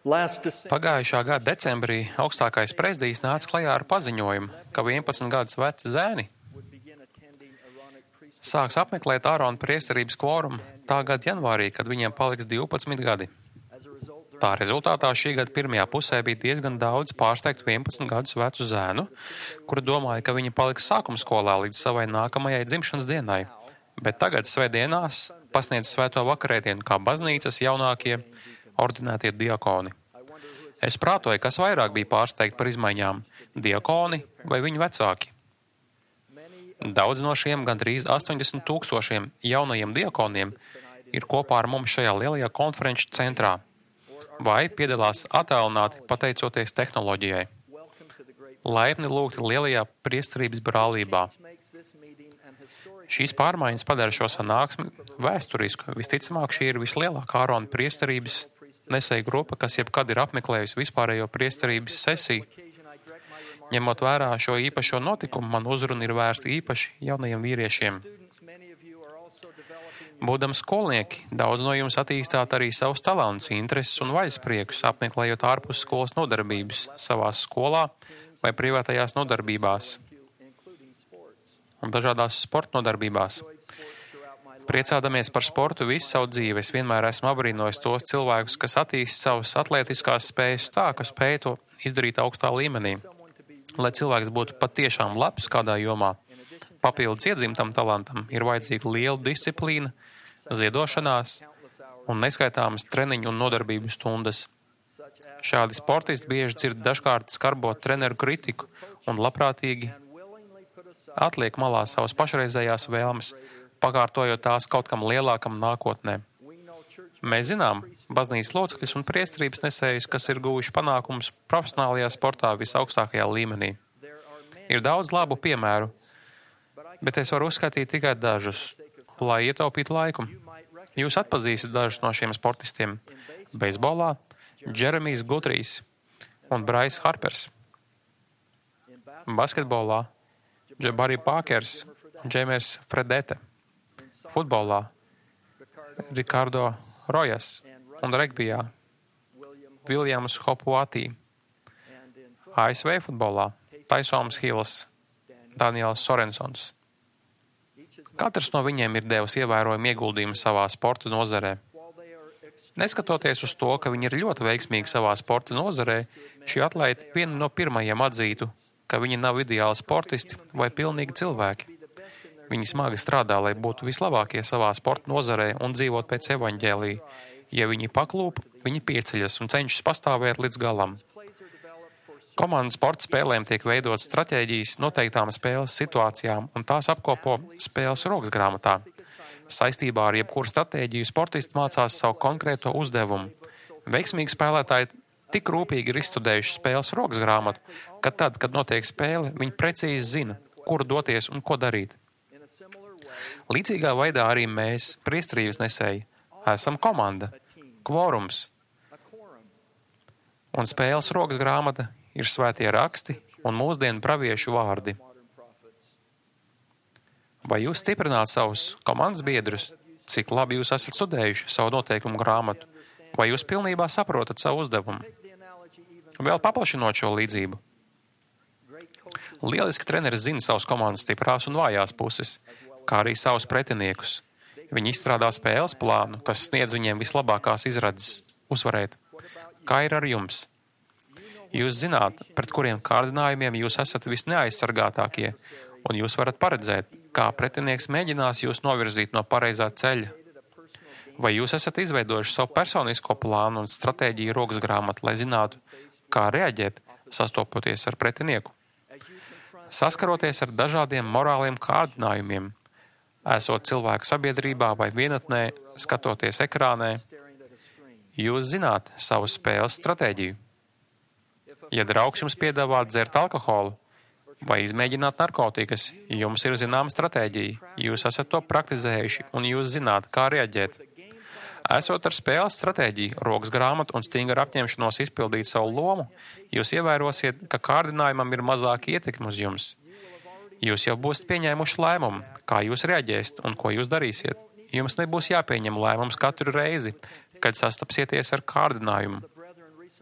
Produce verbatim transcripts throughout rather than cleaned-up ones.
Pagājušā gada decembrī augstākais prezidijs nāca klajā ar paziņojumu, ka vienpadsmit gadus veci zēni sāks apmeklēt Ārona priesterības kvorumu tā gada janvārī, kad viņiem paliks divpadsmit gadi. Tā rezultātā šī gada pirmajā pusē bija diezgan daudz pārsteigtu vienpadsmit gadus vecu zēnu, kuri domāja, ka viņi paliks sākumskolā līdz savai nākamajai dzimšanas dienai, bet tagad svētdienās pasniedz svēto vakarēdienu kā baznīcas jaunākie ordinētie diakoni. Es prātoju, kas vairāk bija pārsteigti par izmaiņām – diakoni vai viņu vecāki. Daudz no šiem gandrīz astoņdesmit tūkstošiem jaunajiem diakoniem ir kopā ar mums šajā lielajā konferenču centrā vai piedalās attālināti pateicoties tehnoloģijai. Laipni lūgti lielajā priesterības brālībā. Šīs pārmaiņas padara šo sanāksmi vēsturisku. Visticamāk, šī ir vislielākā Ārona priesterības nesēju grupa, kas jebkad ir apmeklējusi vispārējo priesterības sesiju. Ņemot vērā šo īpašo notikumu, man uzruna ir vērsta īpaši jaunajiem vīriešiem. Būdami skolnieki, daudz no jums attīstāt arī savus talantus, intereses un vaļaspriekus, apmeklējot ārpus skolas nodarbības, savās skolā vai privātajās nodarbībās un dažādās sporta nodarbībās. Priecādamies par sportu visu savu dzīvi, es vienmēr esmu abrīnojis tos cilvēkus, kas attīst savas atletiskās spējas tā, ka spēj to izdarīt augstā līmenī. Lai cilvēks būtu patiešām labs kādā jomā, papildus iedzimtam talantam ir vajadzīga liela disciplīna, ziedošanās un neskaitāmas treniņu un nodarbību stundas. Šādi sportisti bieži dzird dažkārt skarbot treneru kritiku un labprātīgi atliek malā savas pašreizējās vēlmes, pakārtojot tās kaut kam lielākam nākotnē. Mēs zinām baznīcas locekļus un priesterības nesējus, kas ir guvuši panākumus profesionālajā sportā visaugstākajā līmenī. Ir daudz labu piemēru, bet es varu uzskatīt tikai dažus, lai ietaupītu laiku. Jūs atpazīsiet dažus no šiem sportistiem. Beisbolā Džeremijs Gutrijs un Brais Harpers. Basketbolā Jabari Pakers un Džemers Fredete. Futbolā Ricardo Rojas un regbijā Viljams Hopuatī. A S V futbolā Taisoms Hills, Daniels Sorensons. Katrs no viņiem ir devis ievērojumu ieguldījumu savā sporta nozarē. Neskatoties uz to, ka viņi ir ļoti veiksmīgi savā sporta nozarē, šie atlēti vieni no pirmajiem atzītu, ka viņi nav ideāli sportisti vai pilnīgi cilvēki. Viņi smagi strādā, lai būtu vislabākie savā sporta nozarē un dzīvot pēc evaņģēlija. Ja viņi paklūp, viņi pieceļas un cenšas pastāvēt līdz galam. Komandas sporta spēlēm tiek veidotas stratēģijas noteiktām spēles situācijām, un tās apkopo spēles rokasgrāmatā. Saistībā ar jebkuru stratēģiju sportisti mācās savu konkrēto uzdevumu. Veiksmīgi spēlētāji tik rūpīgi ir izstudējuši spēles rokasgrāmatu, ka tad, kad notiek spēle, viņi precīzi zina, kur doties un ko darīt. Līdzīgā veidā arī mēs, priesterības nesēji, esam komanda, kvorums. Un spēles rokasgrāmata ir svētie raksti un mūsdienu praviešu vārdi. Vai jūs stiprināt savus komandas biedrus, cik labi jūs esat studējuši savu noteikumu grāmatu, vai jūs pilnībā saprotat savu uzdevumu? Vēl paplašinot šo līdzību. Lieliski treneris zina savus komandas stiprās un vājās puses, kā arī savus pretiniekus. Viņi izstrādā spēles plānu, kas sniedz viņiem vislabākās izredzes uzvarēt. Kā ir ar jums? Jūs zināt, pret kuriem kārdinājumiem jūs esat visneaizsargātākie, un jūs varat paredzēt, kā pretinieks mēģinās jūs novirzīt no pareizā ceļa. Vai jūs esat izveidojuši savu personisko plānu un stratēģiju rokasgrāmatu, lai zinātu, kā reaģēt, sastopoties ar pretinieku? Saskaroties ar dažādiem morāliem kārdinājumiem, esot cilvēku sabiedrībā vai vienatnē, skatoties ekrānē, jūs zināt savu spēles stratēģiju. Ja draugs jums piedāvā dzert alkoholu vai izmēģināt narkotikas, jums ir zināma stratēģija, jūs esat to praktizējuši un jūs zināt, kā reaģēt. Esot ar spēles stratēģiju, rokasgrāmatu un stingru apņemšanos izpildīt savu lomu, jūs ievērosiet, ka kārdinājumam ir mazāka ietekme uz jums. Jūs jau būsiet pieņēmuši lēmumu, kā jūs reaģēsiet un ko jūs darīsiet. Jums nebūs jāpieņem lēmums katru reizi, kad sastapsieties ar kārdinājumu.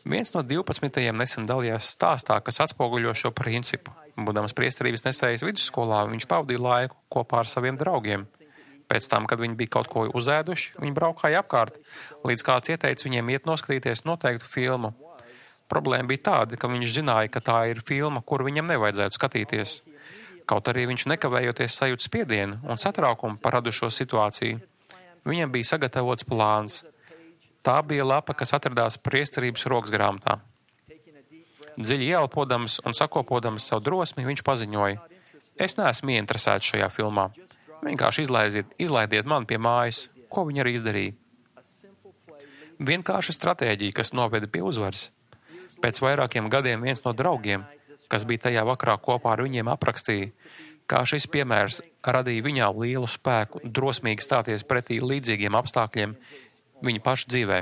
Viens no divpadsmitajiem nesen dalījās stāstā, kas atspoguļo šo principu. Būdams priesterības nesējis vidusskolā, viņš pavadīja laiku kopā ar saviem draugiem. Pēc tam, kad viņi bija kaut ko uzēduši, viņi braukāja apkārt, līdz kāds ieteica viņiem iet noskatīties noteiktu filmu. Problēma bija tāda, ka viņš zināja, ka tā ir filma, kuru viņam nevajadzētu skatīties. Kaut arī viņš nekavējoties sajūt spiedienu un satraukumu par radušo situāciju. Viņam bija sagatavots plāns. Tā bija lapa, kas atradās priesterības roksgrāmatā. Dziļi ieelpodams un sakopodams savu drosmi, viņš paziņoja: Es neesmu ieinteresēts šajā filmā. Vienkārši izlaidiet, izlaidiet mani pie mājas, ko viņi arī izdarīja. Vienkārši stratēģija, kas noveda pie uzvaras. Pēc vairākiem gadiem viens no draugiem, kas bija tajā vakarā kopā ar viņiem, aprakstīja, kā šis piemērs radīja viņā lielu spēku drosmīgi stāties pretī līdzīgiem apstākļiem viņa paša dzīvē.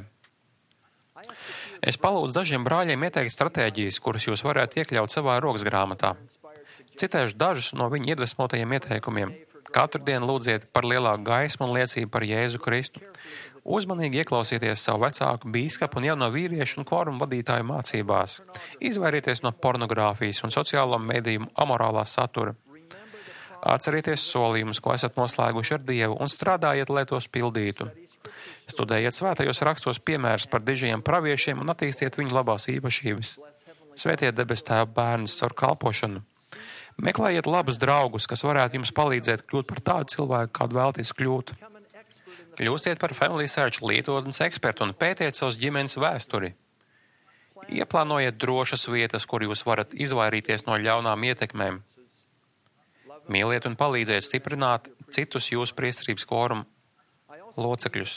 Es palūdzu dažiem brāļiem ieteikt stratēģijas, kuras jūs varētu iekļaut savā roksgrāmatā. Citēšu dažus no viņa iedvesmotajiem ieteikumiem. Katru dienu lūdziet par lielāku gaismu un liecību par Jēzu Kristu. Uzmanīgi ieklausieties savu vecāku, bīskapu un jauno vīriešu un kvorumu vadītāju mācībās. Izvairieties no pornogrāfijas un sociālo mediju amorālā satura. Atcerieties solījumus, ko esat noslēguši ar Dievu, un strādājiet, lai tos pildītu. Studējiet svētajos rakstos piemērus par dižajiem praviešiem un attīstiet viņu labās īpašības. Svētiet debes Tēva bērnus caur kalpošanu. Meklējiet labus draugus, kas varētu jums palīdzēt kļūt par tādu cilvēku, kādu vēlaties kļūt. Kļūstiet par Family Search lietotnes ekspertu un pētiet savus ģimenes vēsturi. Ieplānojiet drošas vietas, kur jūs varat izvairīties no ļaunām ietekmēm. Mīliet un palīdziet stiprināt citus jūsu priesterības kvorumu locekļus.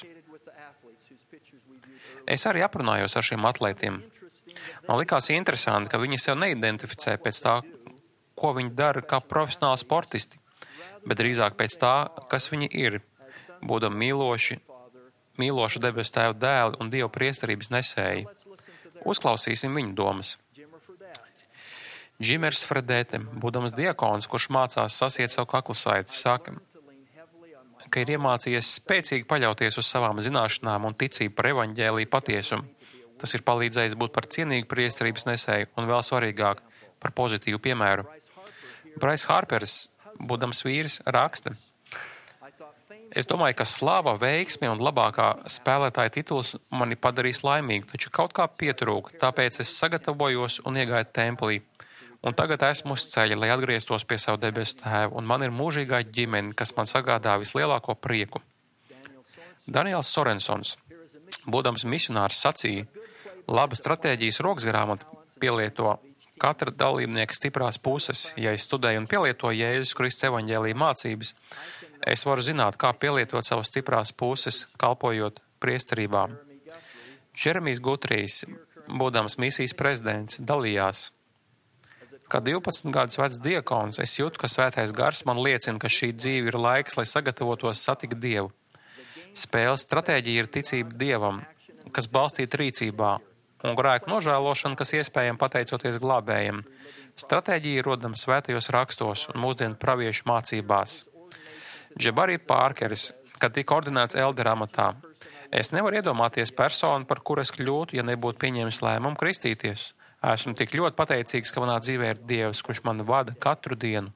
Es arī aprunājos ar šiem atlētiem. Man likās interesanti, ka viņi sev neidentificē pēc tā, ko viņi dara kā profesionāli sportisti, bet drīzāk pēc tā, kas viņi ir, būdami mīloši, mīloši debes Tēva dēli un Dieva priesterības nesēji. Uzklausīsim viņu domas. Džimers Fredete, būdams diakons, kurš mācās sasiet savu kaklusaitu, saka, ka ir iemācījies spēcīgi paļauties uz savām zināšanām un ticību par evaņģēliju patiesumu. Tas ir palīdzējis būt par cienīgu priesterības nesēju un vēl svarīgāk par pozitīvu piemēru. Brais Harpers, būdams vīrs, raksta: Es domāju, ka slāva, veiksme un labākā spēlētāja tituls mani padarīs laimīgu, taču kaut kā pietrūka, tāpēc es sagatavojos un iegāju templī. Un tagad esmu uz ceļa, lai atgrieztos pie savu debesu Tēvu, un man ir mūžīgā ģimene, kas man sagādā vislielāko prieku. Daniels Sorensons, būdams misionārs, sacīja: Laba stratēģijas roksgrāmata pielieto katra dalībnieka stiprās puses. Ja es studēju un pielietoju Jēzus Kristus evaņģēlija mācības, es varu zināt, kā pielietot savas stiprās puses, kalpojot priesterībā. Džeremijs Gutrijs, būdams misijas prezidents, dalījās: Kā divpadsmit gadus vecs diakons, es jūtu, ka svētais gars man liecina, ka šī dzīve ir laiks, lai sagatavotos satikt Dievu. Spēles stratēģija ir ticība Dievam, kas balstīta rīcībā, un grēku nožēlošana, kas iespējama pateicoties glābējiem. Stratēģija ir rodama svētajos rakstos un mūsdienu praviešu mācībās. Džabari Pārkeris, kad tika ordinēts eldera amatā: Es nevaru iedomāties personu, par kuru es kļūtu, ja nebūtu pieņēmis lēmumu kristīties. Esmu tik ļoti pateicīgs, ka manā dzīvē ir Dievs, kurš mani vada katru dienu.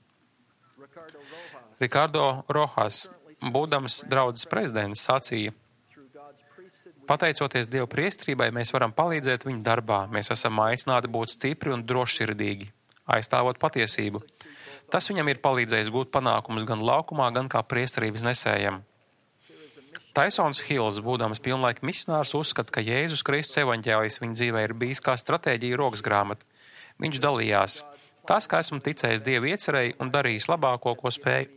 Rikardo Rojas, būdams draudzes prezidents, sacīja: Pateicoties Dieva priestrībai, mēs varam palīdzēt viņa darbā. Mēs esam aicināti būt stipri un drošsirdīgi, aizstāvot patiesību. Tas viņam ir palīdzējis gūt panākumus gan laukumā, gan kā priesterības nesējam. Taisons Hills, būdams pilnlaika misionārs, uzskata, ka Jēzus Kristus evaņģēlijs viņa dzīvē ir bijis kā stratēģija roksgrāmata. Viņš dalījās: Tas, ka esmu ticējis Dieva iecerēji un darījis labāko, ko spēju,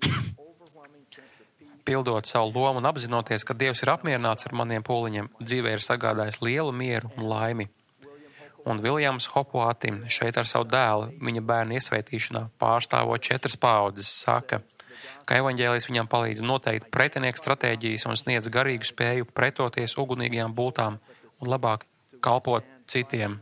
pildot savu lomu un apzinoties, ka Dievs ir apmierināts ar maniem pūliņiem, dzīvē ir sagādājis lielu mieru un laimi. Un Viljams Hopuātim šeit ar savu dēlu, viņa bērnu iesvētīšanā, pārstāvot četras paaudzes, saka, ka evaņģēlijs viņam palīdz noteikt pretinieku stratēģijas un sniedz garīgu spēju pretoties ugunīgajām bultām un labāk kalpot citiem.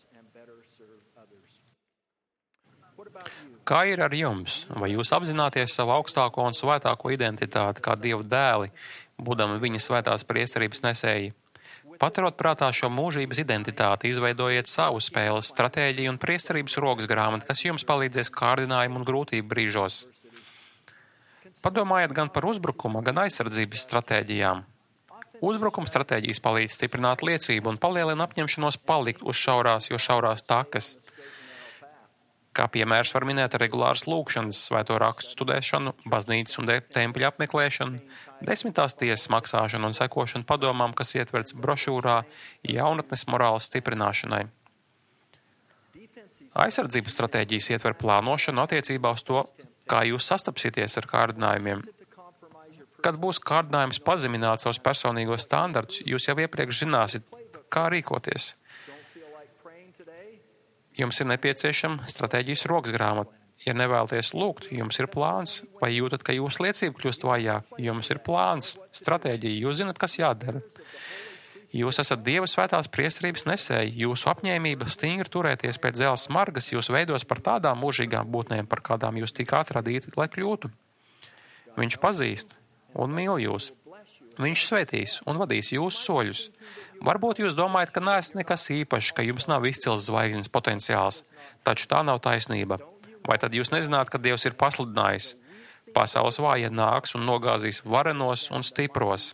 Kā ir ar jums? Vai jūs apzināties savu augstāko un svētāko identitāti kā Dieva dēli, būdami viņa svētās priesterības nesēji? Paturot prātā šo mūžības identitāti, izveidojiet savu spēles stratēģiju un priesterības rokas grāmatu, kas jums palīdzēs kārdinājumu un grūtību brīžos. Padomājiet gan par uzbrukuma, gan aizsardzības stratēģijām. Uzbrukuma stratēģijas palīdz stiprināt liecību un palielina apņemšanos palikt uz šaurās, jo šaurās takas. Kā piemērs var minēt regulāras lūkšanas, svēto rakstu studēšanu, baznīcas un tempļa apmeklēšanu, desmitās tiesas maksāšanu un sekošanu padomām, kas ietverts brošūrā jaunatnes morāles stiprināšanai. Aizsardzības stratēģijas ietver plānošanu attiecībā uz to, kā jūs sastapsieties ar kārdinājumiem. Kad būs kārdinājums pazemināt savus personīgos standartus, jūs jau iepriekš zināsiet, kā rīkoties. Jums ir nepieciešama stratēģijas rokas grāmata. Ja nevēlaties lūgt, jums ir plāns. Vai jūtat, ka jūsu liecība kļūst vājāk? Jums ir plāns, stratēģija, jūs zinat, kas jādara. Jūs esat Dieva svētās priesterības nesēji. Jūsu apņēmība stingri turēties pēc dzelzs margas jūs veidos par tādām mūžīgām būtnēm, par kādām jūs tikāt radīti, lai kļūtu. Viņš pazīst un mīl jūs. Viņš svētīs un vadīs jūsu soļus. Varbūt jūs domājat, ka neesat nekas īpašs, ka jums nav izcils zvaigznes potenciāls, taču tā nav taisnība. Vai tad jūs nezināt, ka Dievs ir pasludinājis? Pasaules vāja nāks un nogāzīs varenos un stipros.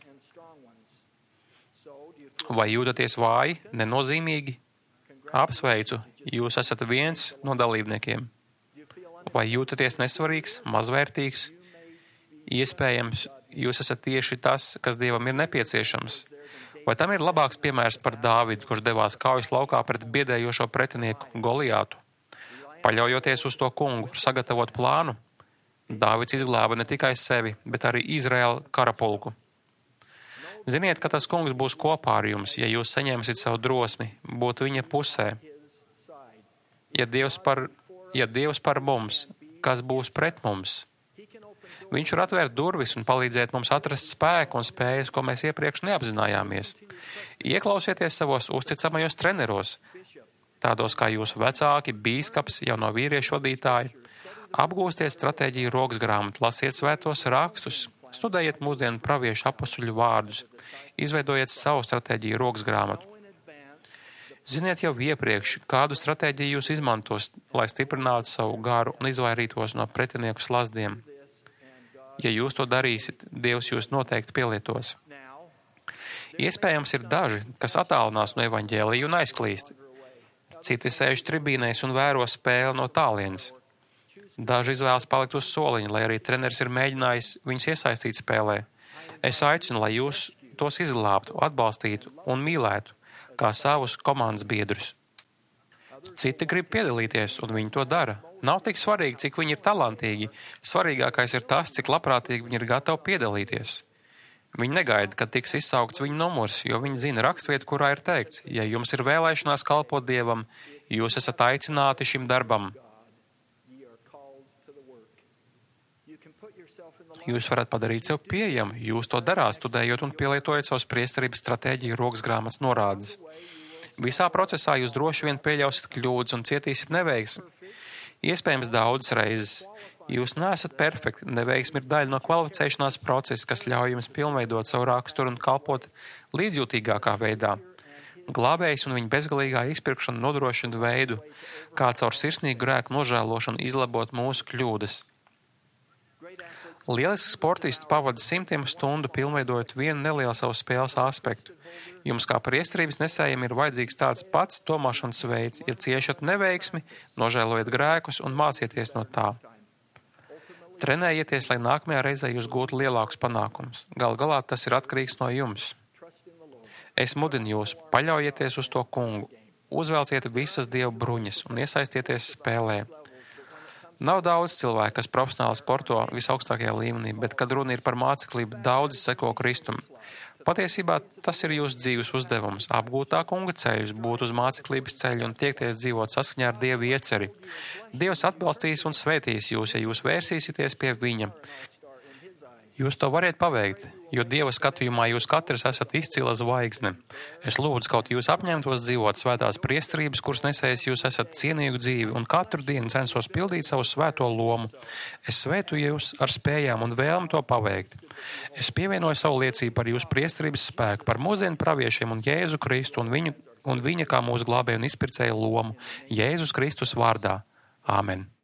Vai jūtaties vāji, nenozīmīgi? Apsveicu, jūs esat viens no dalībniekiem. Vai jūtaties nesvarīgs, mazvērtīgs? Iespējams, jūs esat tieši tas, kas Dievam ir nepieciešams. Vai tam ir labāks piemērs par Dāvidu, kurš devās kaujas laukā pret biedējošo pretinieku Goliātu? Paļaujoties uz to kungu, sagatavot plānu, Dāvids izglāba ne tikai sevi, bet arī Izraēla karapulku. Ziniet, ka tas kungs būs kopā ar jums, ja jūs saņemsiet savu drosmi, būt viņa pusē. Ja Dievs par, ja Dievs par mums, kas būs pret mums? Viņš var atvērt durvis un palīdzēt mums atrast spēku un spējas, ko mēs iepriekš neapzinājāmies. Ieklausieties savos uzticamajos treneros, tādos kā jūsu vecāki, bīskaps, jauno vīriešu vadītāji. Apgūstiet stratēģiju rokas grāmatu, lasiet svētos rakstus, studējiet mūsdienu praviešu apustuļu vārdus, izveidojiet savu stratēģiju rokas grāmatu. Ziniet jau iepriekš, kādu stratēģiju jūs izmantos, lai stiprinātu savu garu un izvairītos no pretinieku slazdiem. Ja jūs to darīsiet, Dievs jūs noteikti pielietos. Iespējams ir daži, kas attālinās no evaņģēlija un aizklīst. Citi sēž tribīnēs un vēro spēli no tālienes. Daži izvēlas palikt uz soliņa, lai arī treneris ir mēģinājis viņus iesaistīt spēlē. Es aicinu, lai jūs tos izglābtu, atbalstītu un mīlētu, kā savus komandas biedrus. Citi grib piedalīties, un viņi to dara. Nav tik svarīgi, cik viņi ir talantīgi. Svarīgākais ir tas, cik labprātīgi viņi ir gatavi piedalīties. Viņi negaida, kad tiks izsaukts viņu numurs, jo viņi zina rakstvietu, kurā ir teikts, ja jums ir vēlēšanās kalpot Dievam, jūs esat aicināti šim darbam. Jūs varat padarīt sev pieejamu, jūs to darāt, studējot un pielietojot savas priesterības stratēģiju rokas grāmatas norādes. Visā procesā jūs droši vien pieļausiet kļūdas un cietīsiet neveiksmi. Iespējams daudzas reizes. Jūs neesat perfekti, neveiksmi ir daļa no kvalificēšanās procesa, kas ļauj jums pilnveidot savu raksturu un kalpot līdzjūtīgākā veidā. Glābējs un viņa bezgalīgā izpirkšana nodrošina veidu, kā caur sirsnīgu grēku nožēlošanu izlabot mūsu kļūdas. Lieliski sportisti pavada simtiem stundu pilnveidojot vienu nelielu savu spēles aspektu. Jums kā priesterības nesējiem ir vajadzīgs tāds pats domāšanas veids, ja ciešat neveiksmi, nožēlojiet grēkus un mācieties no tā. Trenējieties, lai nākamajā reizē jūs gūtu lielākus panākumus. Gal galā tas ir atkarīgs no jums. Es mudinu jūs, paļaujieties uz to kungu, uzvelciet visas Dieva bruņas un iesaistieties spēlē. Nav daudz cilvēku, kas profesionāli sporto visaugstākajā līmenī, bet, kad runa ir par māceklību, daudzi seko Kristum. Patiesībā tas ir jūsu dzīves uzdevums - apgūt tā kunga ceļus, būt uz māceklības ceļu un tiekties dzīvot saskaņā ar Dieva ieceri. Dievs atbalstīs un svētīs jūs, ja jūs vērsīsieties pie viņa. Jūs to variet paveikt, jo Dieva skatījumā jūs katrs esat izcila zvaigzne. Es lūdzu, kaut jūs apņemtos dzīvot svētās priesterības, kuras nesējis jūs esat cienīgu dzīvi, un katru dienu censos pildīt savu svēto lomu. Es svētu jūs ar spējām un vēlmu to paveikt. Es pievienoju savu liecību par jūsu priesterības spēku, par mūsdienu praviešiem un Jēzu Kristu un, viņu, un viņa kā mūsu glābēju un izpircēju lomu. Jēzus Kristus vārdā. Āmen.